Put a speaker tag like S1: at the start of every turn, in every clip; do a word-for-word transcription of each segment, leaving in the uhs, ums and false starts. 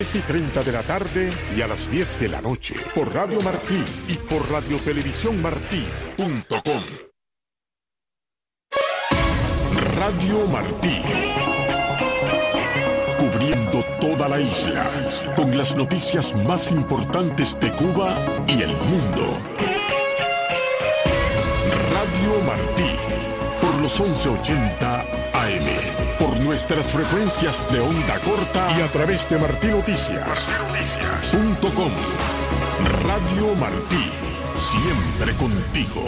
S1: diez y treinta de la tarde y a las diez de la noche por Radio Martí y por radiotelevisión martí punto com. Radio Martí, cubriendo toda la isla con las noticias más importantes de Cuba y el mundo. Radio Martí, por los once ochenta A M, por nuestras frecuencias de onda corta y a través de martí noticias punto com. Radio Martí, siempre contigo.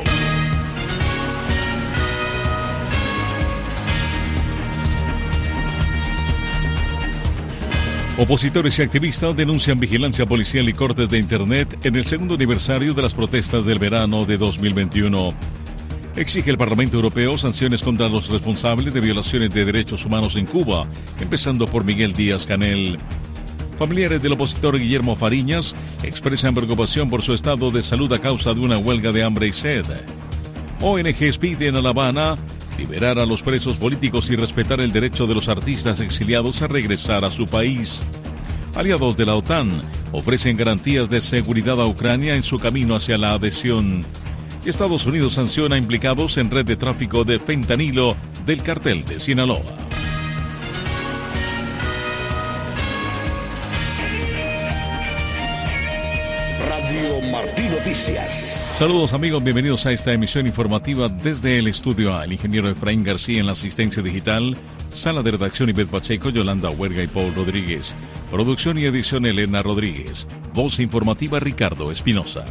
S2: Opositores y activistas denuncian vigilancia policial y cortes de Internet en el segundo aniversario de las protestas del verano de dos mil veintiuno. Exige el Parlamento Europeo sanciones contra los responsables de violaciones de derechos humanos en Cuba, empezando por Miguel Díaz-Canel. Familiares del opositor Guillermo Fariñas expresan preocupación por su estado de salud a causa de una huelga de hambre y sed. O N Ges piden a La Habana liberar a los presos políticos y respetar el derecho de los artistas exiliados a regresar a su país. Aliados de la OTAN ofrecen garantías de seguridad a Ucrania en su camino hacia la adhesión. Y Estados Unidos sanciona a implicados en red de tráfico de fentanilo del cartel de Sinaloa.
S3: Radio Martí Noticias.
S2: Saludos amigos, bienvenidos a esta emisión informativa desde el estudio A. El ingeniero Efraín García en la asistencia digital, sala de redacción Ivette Pacheco, Yolanda Huerga y Paul Rodríguez. Producción y edición Elena Rodríguez. Voz informativa Ricardo Espinosa.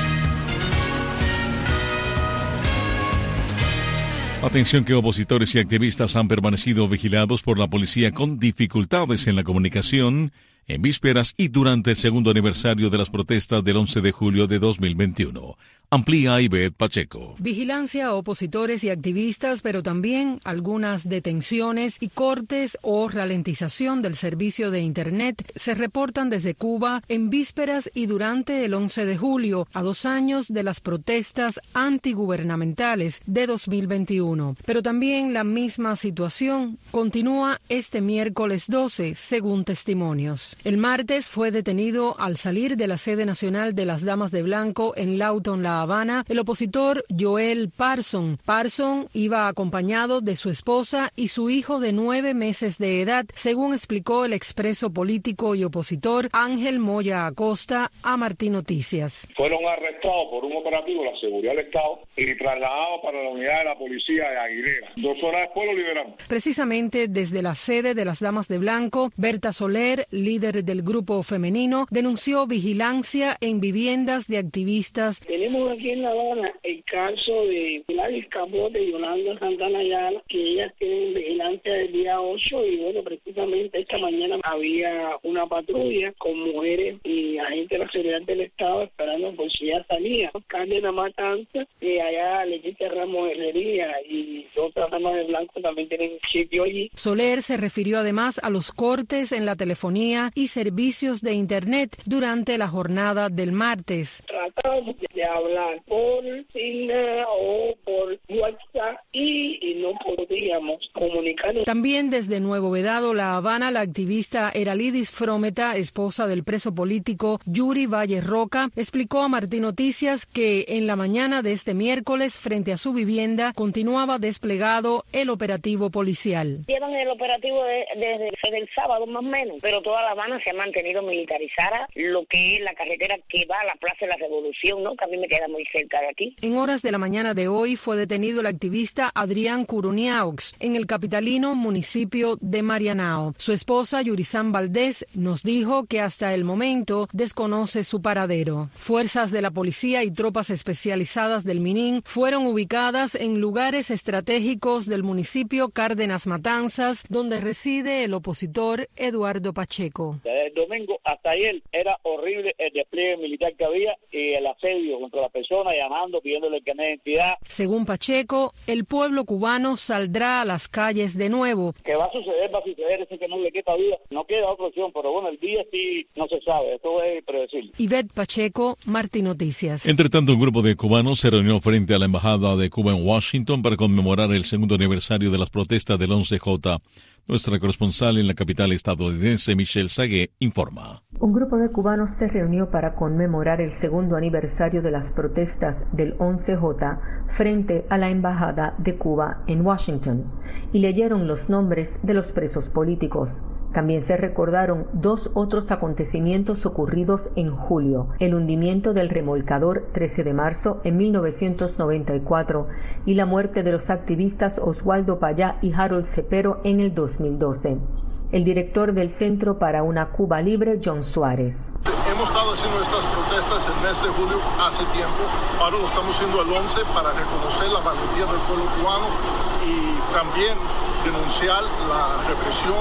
S2: Atención que opositores y activistas han permanecido vigilados por la policía con dificultades en la comunicación en vísperas y durante el segundo aniversario de las protestas del once de julio de dos mil veintiuno. Amplía Ivette Pacheco.
S4: Vigilancia a opositores y activistas, pero también algunas detenciones y cortes o ralentización del servicio de Internet se reportan desde Cuba en vísperas y durante el once de julio, a dos años de las protestas antigubernamentales de dos mil veintiuno. Pero también la misma situación continúa este miércoles doce, según testimonios. El martes fue detenido al salir de la sede nacional de las Damas de Blanco en Lawton, La Habana, el opositor Joel Parson. Parson iba acompañado de su esposa y su hijo de nueve meses de edad, según explicó el expreso político y opositor Ángel Moya Acosta a Martí Noticias.
S5: Fueron arrestados por un operativo de la seguridad del Estado y trasladados para la unidad de la policía de Aguilera. Dos horas después lo liberaron. Precisamente
S4: desde la sede de las Damas de Blanco, Berta Soler, líder del grupo femenino, denunció vigilancia en viviendas de activistas.
S6: Tenemos aquí en La Habana el caso de Gladys Capote y Yolanda Santana Ayala, que ellas tienen vigilancia del día ocho, y bueno, precisamente esta mañana había una patrulla con mujeres y agentes de la seguridad del Estado esperando por si ya salía. Cárdenas Matanza, y allá Leticia Ramos Herrería y otras damas de blanco también tienen sitio allí.
S4: Soler se refirió además a los cortes en la telefonía y servicios de Internet durante la jornada del martes.
S6: Tratamos de hablar por Signa o por WhatsApp y, y no podíamos comunicarnos.
S4: También desde Nuevo Vedado, La Habana, la activista Eralidis Frometa, esposa del preso político Yuri Valle Roca, explicó a Martí Noticias que en la mañana de este miércoles, frente a su vivienda, continuaba desplegado el operativo policial.
S7: Llevan el operativo de, desde, desde el sábado más o menos, pero toda La Habana se ha mantenido militarizada, lo que es la carretera que va a la Plaza de la Revolución, ¿no? Que a mí me queda muy cerca de aquí.
S4: En horas de la mañana de hoy fue detenido el activista Adrián Curuniaux en el capitalino municipio de Marianao. Su esposa Yurizán Valdés nos dijo que hasta el momento desconoce su paradero. Fuerzas de la policía y tropas especializadas del Minin fueron ubicadas en lugares estratégicos del municipio Cárdenas Matanzas, donde reside el opositor Eduardo Pacheco.
S5: Desde el domingo hasta ayer era horrible el despliegue militar que había y el asedio contra las personas, llamando, pidiéndole que no identidad.
S4: Según Pacheco, el pueblo cubano saldrá a las calles de nuevo.
S5: Que va a suceder, va a suceder, ese que no le queda vida. No queda otra opción, pero bueno, el día sí no se sabe, esto es predecible.
S4: Ivette Pacheco, Martí Noticias.
S2: Entre tanto, un grupo de cubanos se reunió frente a la Embajada de Cuba en Washington para conmemorar el segundo aniversario de las protestas del once J. Nuestra corresponsal en la capital estadounidense, Michelle Sagué, informa.
S8: Un grupo de cubanos se reunió para conmemorar el segundo aniversario de las protestas del once J frente a la Embajada de Cuba en Washington y leyeron los nombres de los presos políticos. También se recordaron dos otros acontecimientos ocurridos en julio: el hundimiento del remolcador trece de marzo en mil novecientos noventa y cuatro y la muerte de los activistas Oswaldo Payá y Harold Cepero en el dos mil doce. El director del Centro para una Cuba Libre, John Suárez.
S9: Hemos estado haciendo estas protestas el mes de julio hace tiempo, ahora lo estamos haciendo el once para reconocer la valentía del pueblo cubano y también denunciar la represión,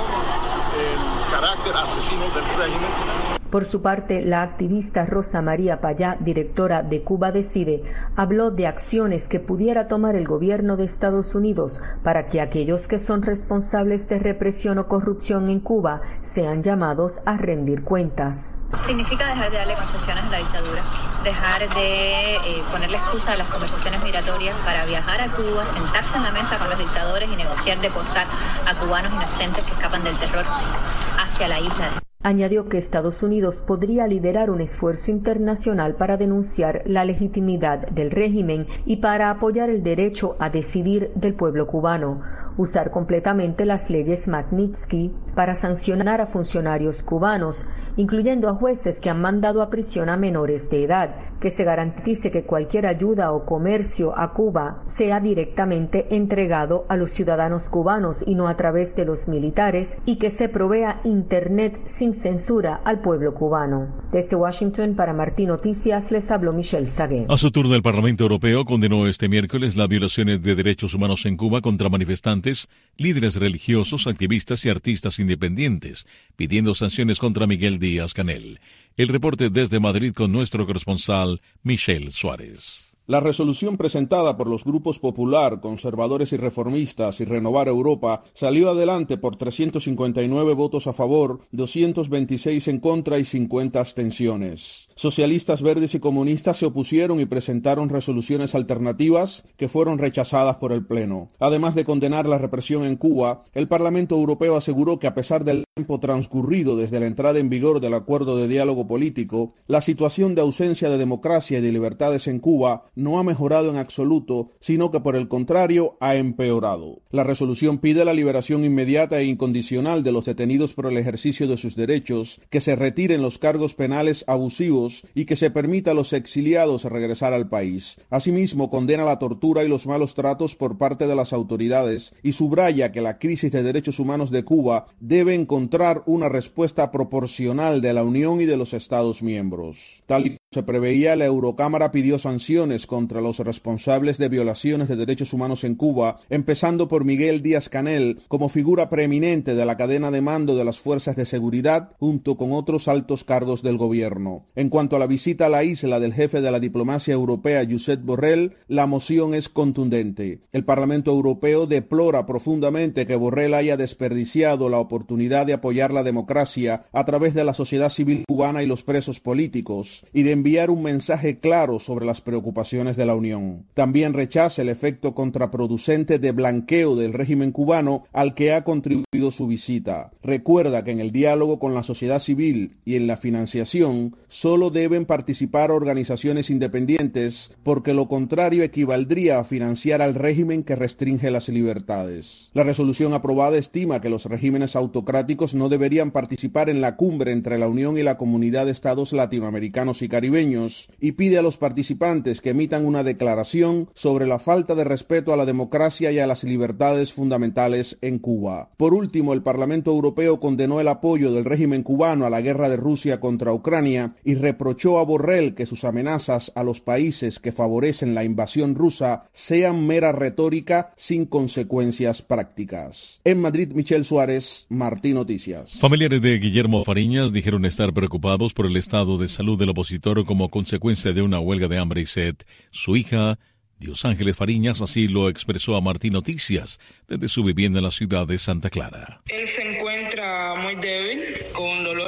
S9: el carácter asesino del régimen.
S8: Por su parte, la activista Rosa María Payá, directora de Cuba Decide, habló de acciones que pudiera tomar el gobierno de Estados Unidos para que aquellos que son responsables de represión o corrupción en Cuba sean llamados a rendir cuentas.
S10: Significa dejar de darle concesiones a la dictadura, dejar de eh, ponerle excusa a las conversaciones migratorias para viajar a Cuba, sentarse en la mesa con los dictadores y negociar deportar a cubanos inocentes que escapan del terror hacia la isla.
S8: Añadió que Estados Unidos podría liderar un esfuerzo internacional para denunciar la legitimidad del régimen y para apoyar el derecho a decidir del pueblo cubano, usar completamente las leyes Magnitsky para sancionar a funcionarios cubanos, incluyendo a jueces que han mandado a prisión a menores de edad, que se garantice que cualquier ayuda o comercio a Cuba sea directamente entregado a los ciudadanos cubanos y no a través de los militares, y que se provea Internet sin censura al pueblo cubano. Desde Washington, para Martín Noticias, les habló Michelle Sagué.
S2: A su turno, el Parlamento Europeo condenó este miércoles las violaciones de derechos humanos en Cuba contra manifestantes, líderes religiosos, activistas y artistas independientes, pidiendo sanciones contra Miguel Díaz-Canel. El reporte desde Madrid con nuestro corresponsal, Michelle Suárez.
S11: La resolución presentada por los grupos Popular, Conservadores y Reformistas y Renovar Europa salió adelante por trescientos cincuenta y nueve votos a favor, doscientos veintiséis en contra y cincuenta abstenciones. Socialistas, verdes y comunistas se opusieron y presentaron resoluciones alternativas que fueron rechazadas por el Pleno. Además de condenar la represión en Cuba, el Parlamento Europeo aseguró que a pesar del tiempo transcurrido desde la entrada en vigor del acuerdo de diálogo político, la situación de ausencia de democracia y de libertades en Cuba no ha mejorado en absoluto, sino que por el contrario ha empeorado. La resolución pide la liberación inmediata e incondicional de los detenidos por el ejercicio de sus derechos, que se retiren los cargos penales abusivos y que se permita a los exiliados regresar al país. Asimismo, condena la tortura y los malos tratos por parte de las autoridades y subraya que la crisis de derechos humanos de Cuba debe encontrar una respuesta proporcional de la Unión y de los Estados miembros. Tal y como se preveía, la Eurocámara pidió sanciones contra los responsables de violaciones de derechos humanos en Cuba, empezando por Miguel Díaz-Canel como figura preeminente de la cadena de mando de las fuerzas de seguridad, junto con otros altos cargos del gobierno. En cuanto a la visita a la isla del jefe de la diplomacia europea, Josep Borrell, la moción es contundente. El Parlamento Europeo deplora profundamente que Borrell haya desperdiciado la oportunidad de apoyar la democracia a través de la sociedad civil cubana y los presos políticos, y de enviar un mensaje claro sobre las preocupaciones de la Unión. También rechaza el efecto contraproducente de blanqueo del régimen cubano al que ha contribuido su visita. Recuerda que en el diálogo con la sociedad civil y en la financiación solo deben participar organizaciones independientes, porque lo contrario equivaldría a financiar al régimen que restringe las libertades. La resolución aprobada estima que los regímenes autocráticos no deberían participar en la cumbre entre la Unión y la Comunidad de Estados Latinoamericanos y Caribeños, y pide a los participantes que emitan una declaración sobre la falta de respeto a la democracia y a las libertades fundamentales en Cuba. Por último, el Parlamento Europeo condenó el apoyo del régimen cubano a la guerra de Rusia contra Ucrania y reprochó a Borrell que sus amenazas a los países que favorecen la invasión rusa sean mera retórica sin consecuencias prácticas. En Madrid, Michelle Suárez, Martín Noticias.
S2: Familiares de Guillermo Fariñas dijeron estar preocupados por el estado de salud del opositor como consecuencia de una huelga de hambre y sed. Su hija, Dios Ángeles Fariñas, así lo expresó a Martín Noticias desde su vivienda en la ciudad de Santa Clara.
S12: Él se encuentra muy débil, con dolores en la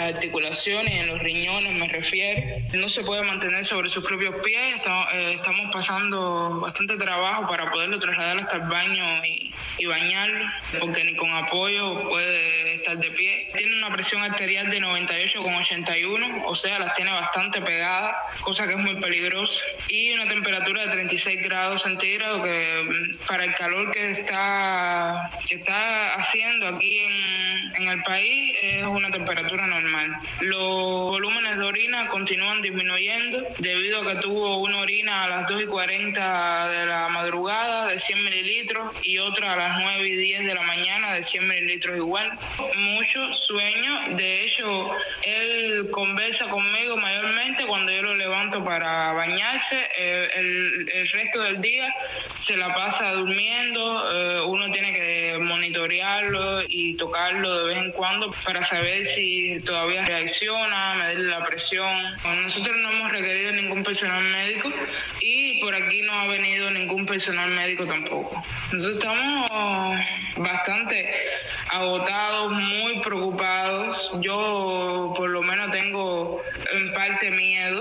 S12: las articulaciones y en los riñones, me refiero. No se puede mantener sobre sus propios pies. Estamos, eh, estamos pasando bastante trabajo para poderlo trasladar hasta el baño y, y bañarlo, porque ni con apoyo puede estar de pie. Tiene una presión arterial de noventa y ocho con ochenta y uno, o sea, las tiene bastante pegadas, cosa que es muy peligrosa. Y una temperatura de treinta y seis grados centígrados, que para el calor que está, que está haciendo aquí en, en el país es una temperatura normal. Los volúmenes de orina continúan disminuyendo debido a que tuvo una orina a las dos y cuarenta de la madrugada de cien mililitros y otra a las nueve y diez de la mañana de cien mililitros igual. Mucho sueño, de hecho él conversa conmigo mayormente cuando yo lo levanto para bañarse. Eh, el, el resto del día se la pasa durmiendo. Eh, uno tiene que monitorearlo y tocarlo de vez en cuando para saber si todavía reacciona, medirle la presión. Nosotros no hemos requerido ningún personal médico y por aquí no ha venido ningún personal médico tampoco. Nosotros estamos bastante agotados, muy preocupados. Yo por lo menos tengo en parte miedo,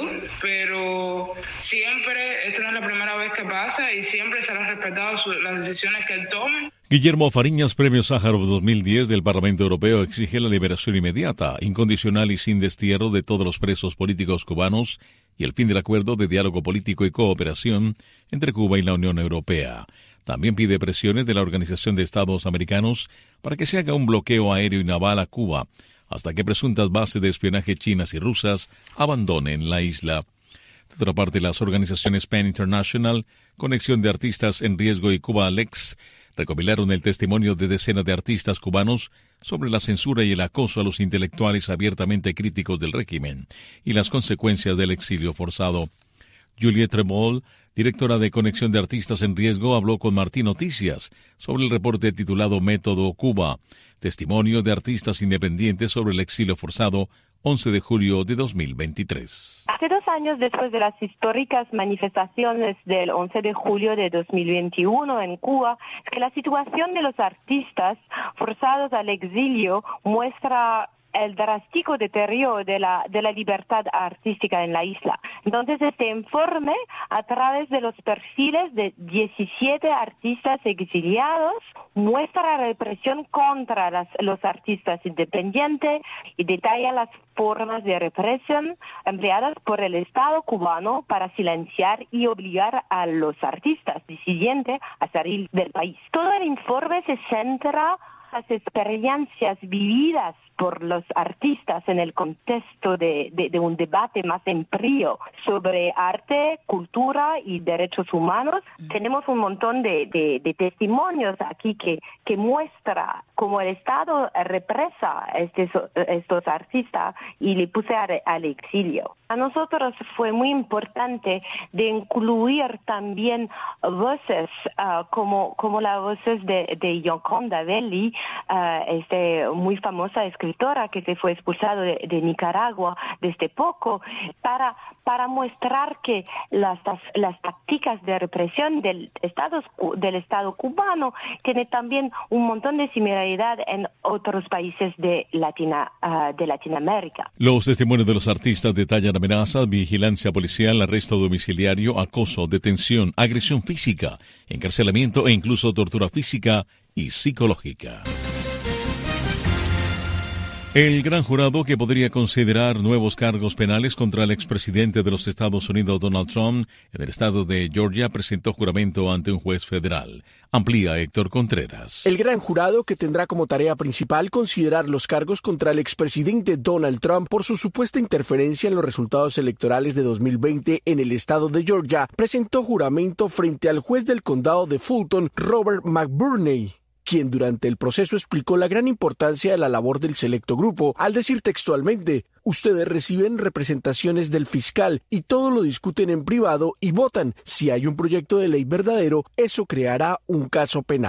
S12: pero siempre, esta no es la primera vez que pasa y siempre serán respetadas las decisiones que él tome.
S2: Guillermo Fariñas, Premio Sájarov dos mil diez del Parlamento Europeo, exige la liberación inmediata, incondicional y sin destierro de todos los presos políticos cubanos y el fin del acuerdo de diálogo político y cooperación entre Cuba y la Unión Europea. También pide presiones de la Organización de Estados Americanos para que se haga un bloqueo aéreo y naval a Cuba hasta que presuntas bases de espionaje chinas y rusas abandonen la isla. De otra parte, las organizaciones PEN International, Conexión de Artistas en Riesgo y Cuba Alex recopilaron el testimonio de decenas de artistas cubanos sobre la censura y el acoso a los intelectuales abiertamente críticos del régimen y las consecuencias del exilio forzado. Juliette Tremol, directora de Conexión de Artistas en Riesgo, habló con Martín Noticias sobre el reporte titulado Método Cuba, testimonio de artistas independientes sobre el exilio forzado, once de julio de dos mil veintitrés.
S13: Hace dos años después de las históricas manifestaciones del once de julio de dos mil veintiuno en Cuba, es que la situación de los artistas forzados al exilio muestra el drástico deterioro de la, de la libertad artística en la isla. Entonces, este informe, a través de los perfiles de diecisiete artistas exiliados, muestra la represión contra las, los artistas independientes y detalla las formas de represión empleadas por el Estado cubano para silenciar y obligar a los artistas disidentes a salir del país. Todo el informe se centra en las experiencias vividas por los artistas en el contexto de, de, de un debate más amplio sobre arte, cultura y derechos humanos. Mm. Tenemos un montón de, de, de testimonios aquí que, que muestra cómo el Estado represa a estos, estos artistas y le puse al, al exilio. A nosotros fue muy importante de incluir también voces uh, como, como las voces de, de Yoconda Belli, uh, este, muy famosa escritora que se fue expulsado de, de Nicaragua desde poco, para, para mostrar que las, las tácticas de represión del Estado, del Estado cubano tienen también un montón de similaridad en otros países de, Latina, uh, de Latinoamérica.
S2: Los testimonios de los artistas detallan amenazas, vigilancia policial, arresto domiciliario, acoso, detención, agresión física, encarcelamiento e incluso tortura física y psicológica. El gran jurado que podría considerar nuevos cargos penales contra el expresidente de los Estados Unidos, Donald Trump, en el estado de Georgia, presentó juramento ante un juez federal. Amplía Héctor Contreras.
S14: El gran jurado, que tendrá como tarea principal considerar los cargos contra el expresidente Donald Trump por su supuesta interferencia en los resultados electorales de dos mil veinte en el estado de Georgia, presentó juramento frente al juez del condado de Fulton, Robert McBurney, quien durante el proceso explicó la gran importancia de la labor del selecto grupo, al decir textualmente: ustedes reciben representaciones del fiscal y todo lo discuten en privado y votan. Si hay un proyecto de ley verdadero, eso creará un caso penal.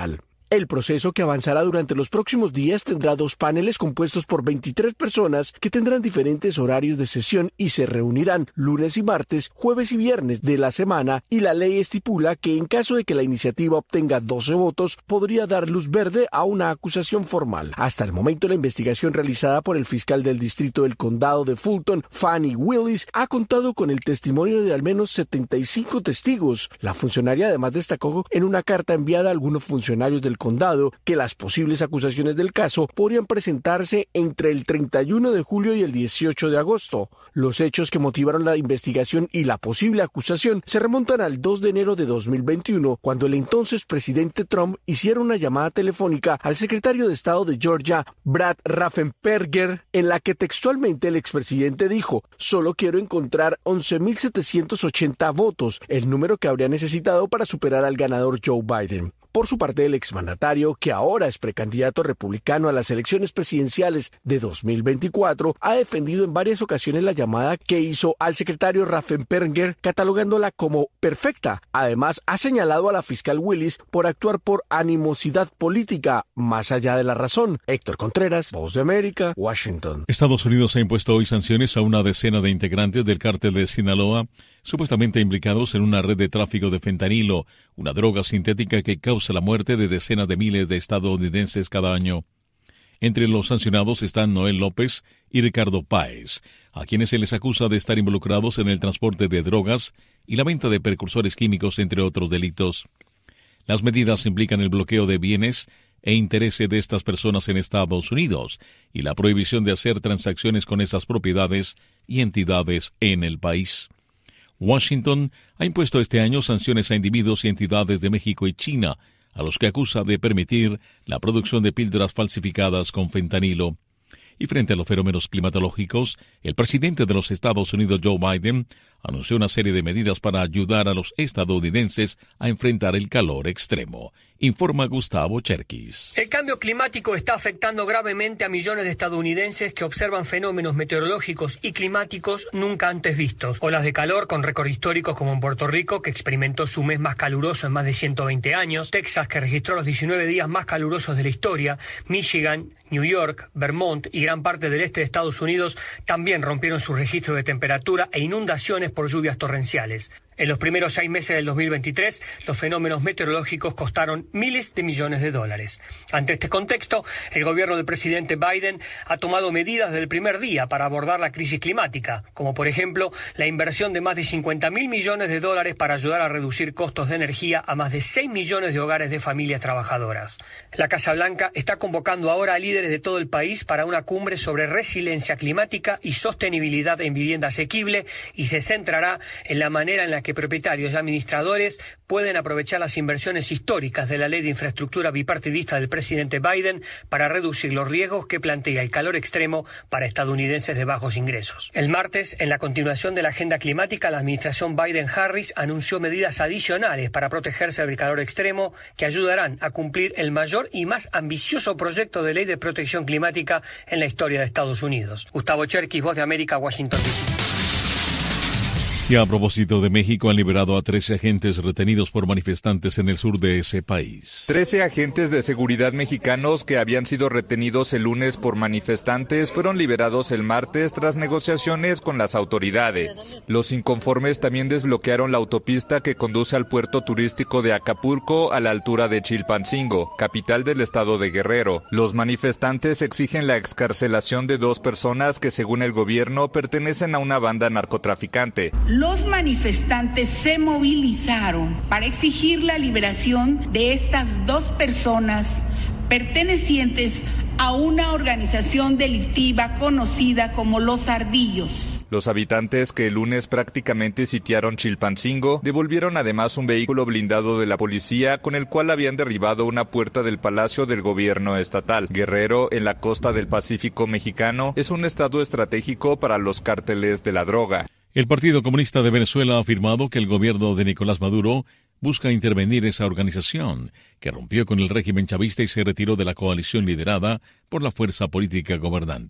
S14: El proceso, que avanzará durante los próximos días, tendrá dos paneles compuestos por veintitrés personas que tendrán diferentes horarios de sesión y se reunirán lunes y martes, jueves y viernes de la semana, y la ley estipula que en caso de que la iniciativa obtenga doce votos, podría dar luz verde a una acusación formal. Hasta el momento, la investigación realizada por el fiscal del distrito del condado de Fulton, Fannie Willis, ha contado con el testimonio de al menos setenta y cinco testigos. La funcionaria además destacó en una carta enviada a algunos funcionarios del condado que las posibles acusaciones del caso podrían presentarse entre el treinta y uno de julio y el dieciocho de agosto. Los hechos que motivaron la investigación y la posible acusación se remontan al dos de enero de dos mil veintiuno, cuando el entonces presidente Trump hiciera una llamada telefónica al secretario de Estado de Georgia, Brad Raffensperger, en la que textualmente el expresidente dijo: «Solo quiero encontrar once mil setecientos ochenta votos, el número que habría necesitado para superar al ganador Joe Biden». Por su parte, el exmandatario, que ahora es precandidato republicano a las elecciones presidenciales de dos mil veinticuatro, ha defendido en varias ocasiones la llamada que hizo al secretario Raffensperger, catalogándola como perfecta. Además, ha señalado a la fiscal Willis por actuar por animosidad política, más allá de la razón. Héctor Contreras, Voz de América, Washington.
S2: Estados Unidos ha impuesto hoy sanciones a una decena de integrantes del cártel de Sinaloa, supuestamente implicados en una red de tráfico de fentanilo, una droga sintética que causa la muerte de decenas de miles de estadounidenses cada año. Entre los sancionados están Noel López y Ricardo Páez, a quienes se les acusa de estar involucrados en el transporte de drogas y la venta de precursores químicos, entre otros delitos. Las medidas implican el bloqueo de bienes e intereses de estas personas en Estados Unidos y la prohibición de hacer transacciones con esas propiedades y entidades en el país. Washington ha impuesto este año sanciones a individuos y entidades de México y China, a los que acusa de permitir la producción de píldoras falsificadas con fentanilo. Y frente a los fenómenos climatológicos, el presidente de los Estados Unidos, Joe Biden, anunció una serie de medidas para ayudar a los estadounidenses a enfrentar el calor extremo. Informa Gustavo Cherkis.
S15: El cambio climático está afectando gravemente a millones de estadounidenses que observan fenómenos meteorológicos y climáticos nunca antes vistos. Olas de calor con récord históricos como en Puerto Rico, que experimentó su mes más caluroso en más de ciento veinte años, Texas, que registró los diecinueve días más calurosos de la historia, Michigan, New York, Vermont y gran parte del este de Estados Unidos también rompieron su registro de temperatura e inundaciones por lluvias torrenciales. En los primeros seis meses del dos mil veintitrés, los fenómenos meteorológicos costaron miles de millones de dólares. Ante este contexto, el gobierno del presidente Biden ha tomado medidas desde el primer día para abordar la crisis climática, como por ejemplo la inversión de más de cincuenta mil millones de dólares para ayudar a reducir costos de energía a más de seis millones de hogares de familias trabajadoras. La Casa Blanca está convocando ahora a líderes de todo el país para una cumbre sobre resiliencia climática y sostenibilidad en vivienda asequible, y se centrará en la manera en la que que propietarios y administradores pueden aprovechar las inversiones históricas de la ley de infraestructura bipartidista del presidente Biden para reducir los riesgos que plantea el calor extremo para estadounidenses de bajos ingresos. El martes, en la continuación de la agenda climática, la administración Biden-Harris anunció medidas adicionales para protegerse del calor extremo que ayudarán a cumplir el mayor y más ambicioso proyecto de ley de protección climática en la historia de Estados Unidos. Gustavo Cherkis, Voz de América, Washington, D C
S2: Y a propósito de México, han liberado a trece agentes retenidos por manifestantes en el sur de ese país.
S16: Trece agentes de seguridad mexicanos que habían sido retenidos el lunes por manifestantes fueron liberados el martes tras negociaciones con las autoridades. Los inconformes también desbloquearon la autopista que conduce al puerto turístico de Acapulco a la altura de Chilpancingo, capital del estado de Guerrero. Los manifestantes exigen la excarcelación de dos personas que, según el gobierno, pertenecen a una banda narcotraficante.
S17: Los manifestantes se movilizaron para exigir la liberación de estas dos personas pertenecientes a una organización delictiva conocida como Los Ardillos.
S16: Los habitantes que el lunes prácticamente sitiaron Chilpancingo devolvieron además un vehículo blindado de la policía con el cual habían derribado una puerta del Palacio del Gobierno Estatal. Guerrero, en la costa del Pacífico mexicano, es un estado estratégico para los cárteles de la droga.
S2: El Partido Comunista de Venezuela ha afirmado que el gobierno de Nicolás Maduro busca intervenir esa organización, que rompió con el régimen chavista y se retiró de la coalición liderada por la fuerza política gobernante.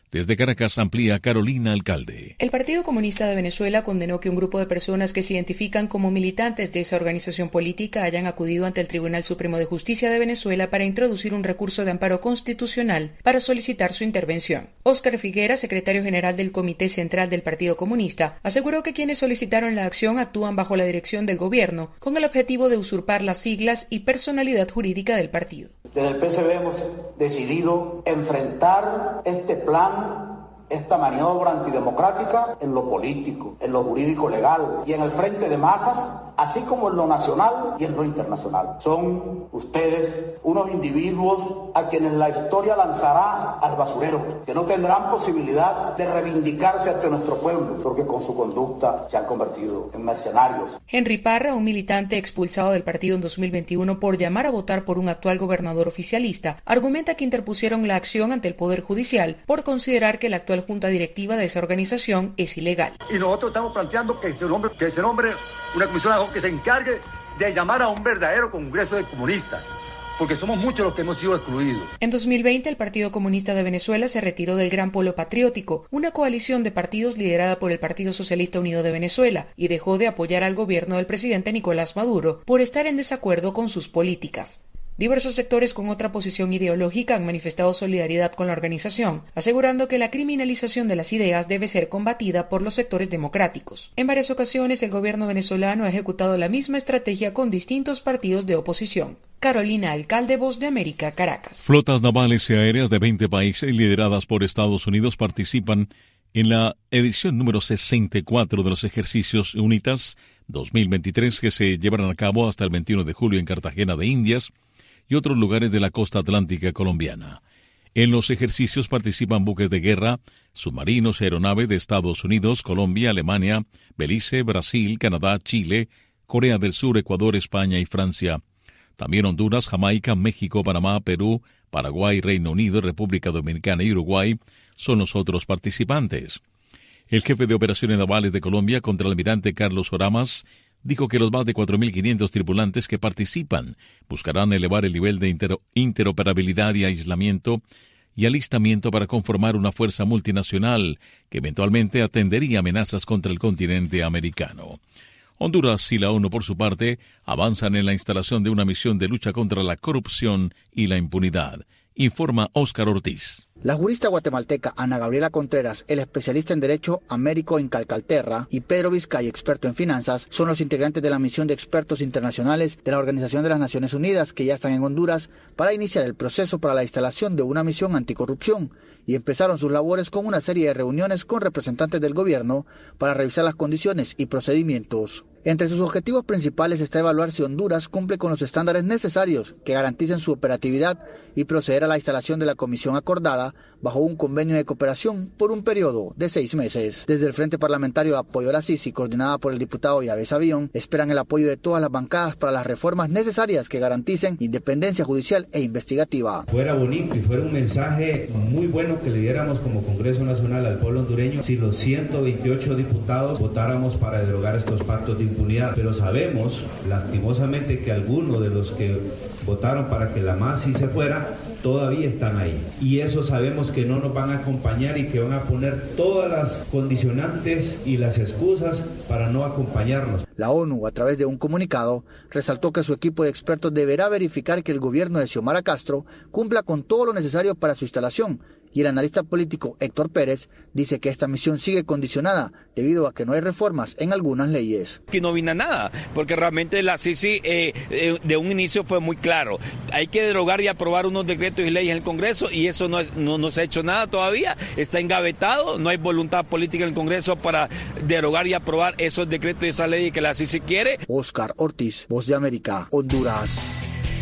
S2: Desde Caracas amplía Carolina Alcalde.
S18: El Partido Comunista de Venezuela condenó que un grupo de personas que se identifican como militantes de esa organización política hayan acudido ante el Tribunal Supremo de Justicia de Venezuela para introducir un recurso de amparo constitucional para solicitar su intervención. Óscar Figuera, secretario general del Comité Central del Partido Comunista, aseguró que quienes solicitaron la acción actúan bajo la dirección del gobierno con el objetivo de usurpar las siglas y personalidad jurídica del partido.
S19: Desde el P S B hemos decidido enfrentar este plan, esta maniobra antidemocrática en lo político, en lo jurídico legal y en el frente de masas, así como en lo nacional y en lo internacional. Son ustedes unos individuos a quienes la historia lanzará al basurero, que no tendrán posibilidad de reivindicarse ante nuestro pueblo, porque con su conducta se han convertido en mercenarios.
S18: Henry Parra, un militante expulsado del partido en dos mil veintiuno por llamar a votar por un actual gobernador oficialista, argumenta que interpusieron la acción ante el Poder Judicial por considerar que la actual junta directiva de esa organización es ilegal.
S20: Y nosotros estamos planteando que se nombre, que se nombre una comisión que se encargue de llamar a un verdadero congreso de comunistas, porque somos muchos los que hemos sido excluidos.
S18: En dos mil veinte, el Partido Comunista de Venezuela se retiró del Gran Polo Patriótico, una coalición de partidos liderada por el Partido Socialista Unido de Venezuela, y dejó de apoyar al gobierno del presidente Nicolás Maduro por estar en desacuerdo con sus políticas. Diversos sectores con otra posición ideológica han manifestado solidaridad con la organización, asegurando que la criminalización de las ideas debe ser combatida por los sectores democráticos. En varias ocasiones, el gobierno venezolano ha ejecutado la misma estrategia con distintos partidos de oposición. Carolina Alcalde, Voz de América, Caracas.
S2: Flotas navales y aéreas de veinte países lideradas por Estados Unidos participan en la edición número sesenta y cuatro de los ejercicios UNITAS dos mil veintitrés que se llevarán a cabo hasta el veintiuno de julio en Cartagena de Indias y otros lugares de la costa atlántica colombiana. En los ejercicios participan buques de guerra, submarinos y aeronaves de Estados Unidos, Colombia, Alemania, Belice, Brasil, Canadá, Chile, Corea del Sur, Ecuador, España y Francia. También Honduras, Jamaica, México, Panamá, Perú, Paraguay, Reino Unido, República Dominicana y Uruguay son los otros participantes. El jefe de operaciones navales de Colombia, contraalmirante Carlos Oramas, dijo que los más de cuatro mil quinientos tripulantes que participan buscarán elevar el nivel de intero- interoperabilidad y aislamiento y alistamiento para conformar una fuerza multinacional que eventualmente atendería amenazas contra el continente americano. Honduras y la ONU, por su parte, avanzan en la instalación de una misión de lucha contra la corrupción y la impunidad, informa Óscar Ortiz.
S21: La jurista guatemalteca Ana Gabriela Contreras, el especialista en Derecho Américo Incalcalterra y Pedro Vizcay, experto en finanzas, son los integrantes de la misión de expertos internacionales de la Organización de las Naciones Unidas que ya están en Honduras para iniciar el proceso para la instalación de una misión anticorrupción y empezaron sus labores con una serie de reuniones con representantes del gobierno para revisar las condiciones y procedimientos. Entre sus objetivos principales está evaluar si Honduras cumple con los estándares necesarios que garanticen su operatividad y proceder a la instalación de la comisión acordada bajo un convenio de cooperación por un periodo de seis meses. Desde el Frente Parlamentario de Apoyo a la Sisi, coordinada por el diputado Yavés Avión, esperan el apoyo de todas las bancadas para las reformas necesarias que garanticen independencia judicial e investigativa.
S22: Fuera bonito y fuera un mensaje muy bueno que le diéramos como Congreso Nacional al pueblo hondureño si los ciento veintiocho diputados votáramos para derogar estos pactos de impunidad, pero sabemos lastimosamente que algunos de los que votaron para que la M A S I se fuera todavía están ahí, y eso sabemos que no nos van a acompañar y que van a poner todas las condicionantes y las excusas para no acompañarnos.
S21: La ONU, a través de un comunicado, resaltó que su equipo de expertos deberá verificar que el gobierno de Xiomara Castro cumpla con todo lo necesario para su instalación, y el analista político Héctor Pérez dice que esta misión sigue condicionada debido a que no hay reformas en algunas leyes.
S23: Aquí no vino nada, porque realmente la Sisi eh, eh, de un inicio fue muy claro. Hay que derogar y aprobar unos decretos y leyes en el Congreso y eso no, es, no, no se ha hecho nada todavía. Está engavetado, no hay voluntad política en el Congreso para derogar y aprobar esos decretos y esas leyes que la Sisi quiere.
S21: Óscar Ortiz, Voz de América, Honduras.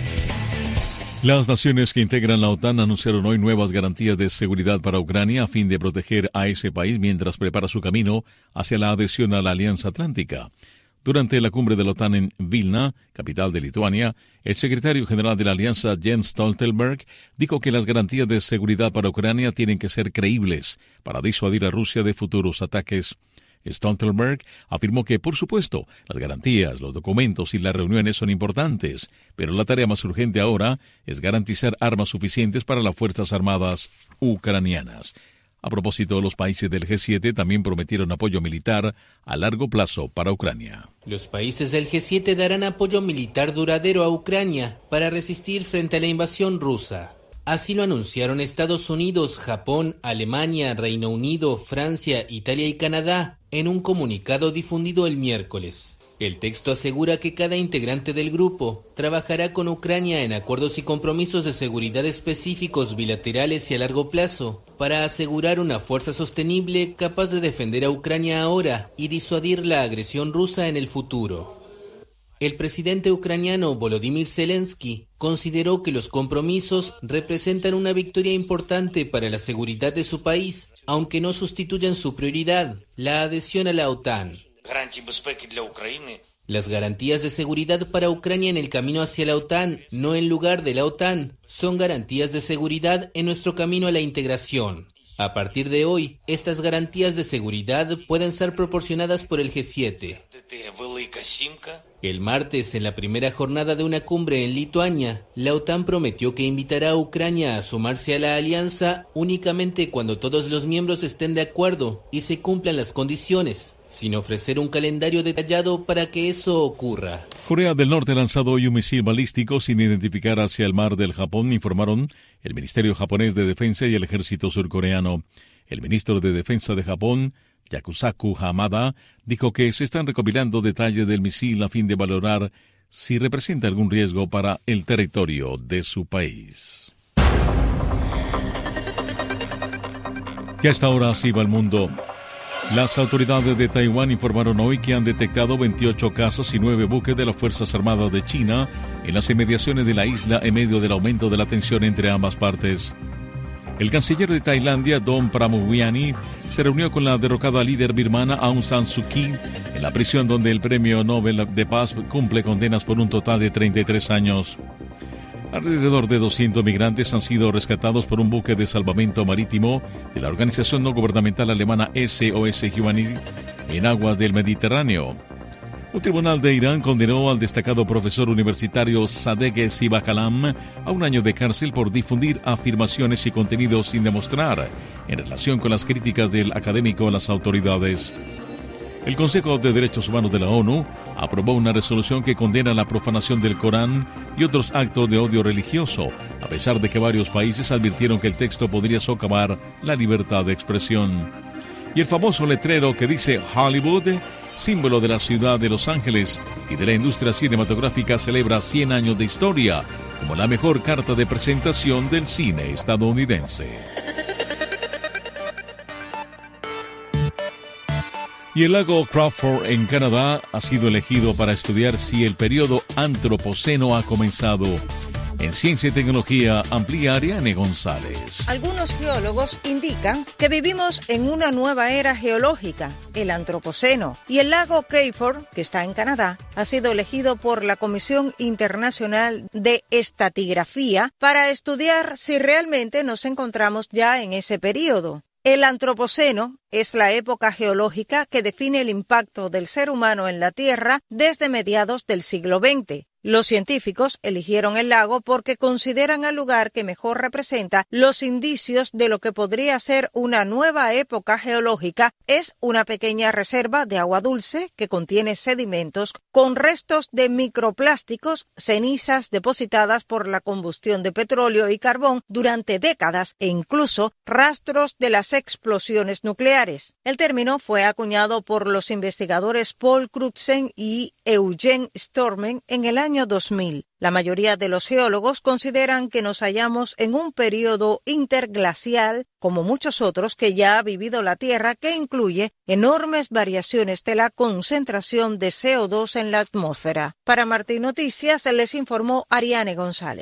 S2: Las naciones que integran la OTAN anunciaron hoy nuevas garantías de seguridad para Ucrania a fin de proteger a ese país mientras prepara su camino hacia la adhesión a la Alianza Atlántica. Durante la cumbre de la OTAN en Vilna, capital de Lituania, el secretario general de la Alianza, Jens Stoltenberg, dijo que las garantías de seguridad para Ucrania tienen que ser creíbles para disuadir a Rusia de futuros ataques. Stoltenberg afirmó que, por supuesto, las garantías, los documentos y las reuniones son importantes, pero la tarea más urgente ahora es garantizar armas suficientes para las Fuerzas Armadas ucranianas. A propósito, los países del G siete también prometieron apoyo militar a largo plazo para Ucrania.
S1: Los países del G siete darán apoyo militar duradero a Ucrania para resistir frente a la invasión rusa. Así lo anunciaron Estados Unidos, Japón, Alemania, Reino Unido, Francia, Italia y Canadá en un comunicado difundido el miércoles. El texto asegura que cada integrante del grupo trabajará con Ucrania en acuerdos y compromisos de seguridad específicos bilaterales y a largo plazo para asegurar una fuerza sostenible capaz de defender a Ucrania ahora y disuadir la agresión rusa en el futuro. El presidente ucraniano Volodymyr Zelensky consideró que los compromisos representan una victoria importante para la seguridad de su país, aunque no sustituyan su prioridad, la adhesión a la OTAN. Las garantías de seguridad para Ucrania en el camino hacia la OTAN, no en lugar de la OTAN, son garantías de seguridad en nuestro camino a la integración. A partir de hoy, estas garantías de seguridad pueden ser proporcionadas por el G siete. El martes, en la primera jornada de una cumbre en Lituania, la OTAN prometió que invitará a Ucrania a sumarse a la alianza únicamente cuando todos los miembros estén de acuerdo y se cumplan las condiciones, sin ofrecer un calendario detallado para que eso ocurra.
S2: Corea del Norte ha lanzado hoy un misil balístico sin identificar hacia el mar del Japón, informaron el Ministerio Japonés de Defensa y el Ejército Surcoreano. El ministro de Defensa de Japón, Yakusaku Hamada, dijo que se están recopilando detalles del misil a fin de valorar si representa algún riesgo para el territorio de su país. Y hasta ahora así va el mundo. Las autoridades de Taiwán informaron hoy que han detectado veintiocho casas y nueve buques de las Fuerzas Armadas de China en las inmediaciones de la isla en medio del aumento de la tensión entre ambas partes. El canciller de Tailandia, Don Pramudwinai, se reunió con la derrocada líder birmana Aung San Suu Kyi en la prisión donde el Premio Nobel de Paz cumple condenas por un total de treinta y tres años. Alrededor de doscientos migrantes han sido rescatados por un buque de salvamento marítimo de la organización no gubernamental alemana S O S Humanity en aguas del Mediterráneo. Un tribunal de Irán condenó al destacado profesor universitario Sadegh Sibakalam a un año de cárcel por difundir afirmaciones y contenidos sin demostrar en relación con las críticas del académico a las autoridades. El Consejo de Derechos Humanos de la ONU aprobó una resolución que condena la profanación del Corán y otros actos de odio religioso, a pesar de que varios países advirtieron que el texto podría socavar la libertad de expresión. Y el famoso letrero que dice Hollywood, símbolo de la ciudad de Los Ángeles y de la industria cinematográfica, celebra cien años de historia como la mejor carta de presentación del cine estadounidense. Y el lago Crawford en Canadá ha sido elegido para estudiar si el periodo antropoceno ha comenzado. En Ciencia y Tecnología amplía Ariane González.
S3: Algunos geólogos indican que vivimos en una nueva era geológica, el Antropoceno, y el lago Crawford, que está en Canadá, ha sido elegido por la Comisión Internacional de Estratigrafía para estudiar si realmente nos encontramos ya en ese periodo. El Antropoceno es la época geológica que define el impacto del ser humano en la Tierra desde mediados del siglo veinte. Los científicos eligieron el lago porque consideran al lugar que mejor representa los indicios de lo que podría ser una nueva época geológica. Es una pequeña reserva de agua dulce que contiene sedimentos con restos de microplásticos, cenizas depositadas por la combustión de petróleo y carbón durante décadas e incluso rastros de las explosiones nucleares. El término fue acuñado por los investigadores Paul Crutzen y Eugen Stormen en el año dos mil. La mayoría de los geólogos consideran que nos hallamos en un periodo interglacial, como muchos otros que ya ha vivido la Tierra, que incluye enormes variaciones de la concentración de C O dos en la atmósfera. Para Martín Noticias les informó Ariane González.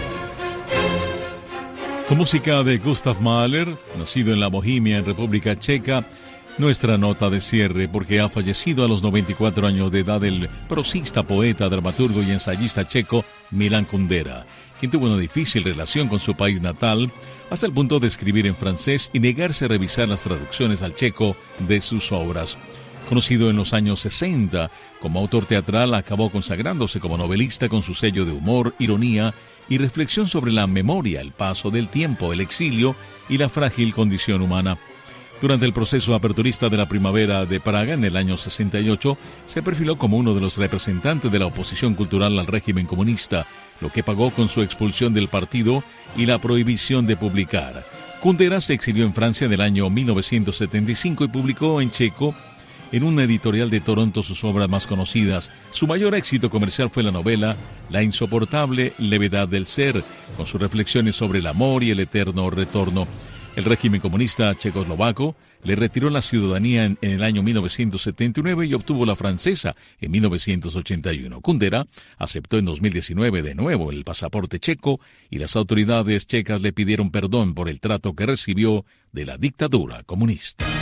S2: Con música de Gustav Mahler, nacido en la Bohemia, en República Checa, nuestra nota de cierre, porque ha fallecido a los noventa y cuatro años de edad el prosista, poeta, dramaturgo y ensayista checo Milan Kundera, quien tuvo una difícil relación con su país natal, hasta el punto de escribir en francés y negarse a revisar las traducciones al checo de sus obras. Conocido en los años sesenta como autor teatral, acabó consagrándose como novelista con su sello de humor, ironía y reflexión sobre la memoria, el paso del tiempo, el exilio y la frágil condición humana. Durante el proceso aperturista de la primavera de Praga en el año sesenta y ocho, se perfiló como uno de los representantes de la oposición cultural al régimen comunista, lo que pagó con su expulsión del partido y la prohibición de publicar. Kundera se exilió en Francia en el año mil novecientos setenta y cinco y publicó en checo en un editorial de Toronto sus obras más conocidas. Su mayor éxito comercial fue la novela La insoportable levedad del ser, con sus reflexiones sobre el amor y el eterno retorno. El régimen comunista checoslovaco le retiró la ciudadanía en, en el año mil novecientos setenta y nueve y obtuvo la francesa en mil novecientos ochenta y uno. Kundera aceptó en dos mil diecinueve de nuevo el pasaporte checo y las autoridades checas le pidieron perdón por el trato que recibió de la dictadura comunista.